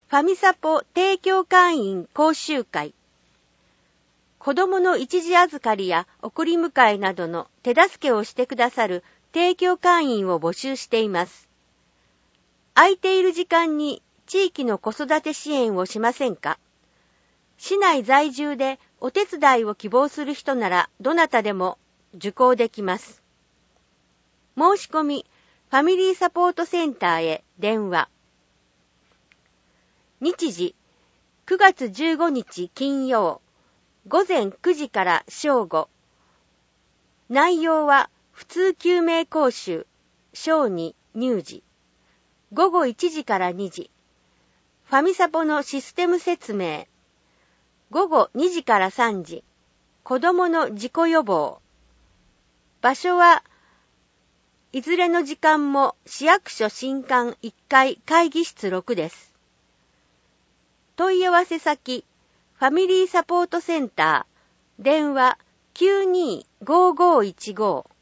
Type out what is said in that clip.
ファミサポ提供会員講習会。子供の一時預かりや送り迎えなどの手助けをしてくださる提供会員を募集しています。空いている時間に地域の子育て支援をしませんか？市内在住でお手伝いを希望する人ならどなたでも受講できます。申し込み、ファミリーサポートセンターへ電話。日時、9月15日金曜、午前9時から正午。内容は、普通救命講習、小児、乳児。午後1時から2時。ファミサポのシステム説明。午後2時から3時。子供の事故予防。場所は、いずれの時間も市役所新館1階会議室6です。問い合わせ先、ファミリーサポートセンター、電話 925515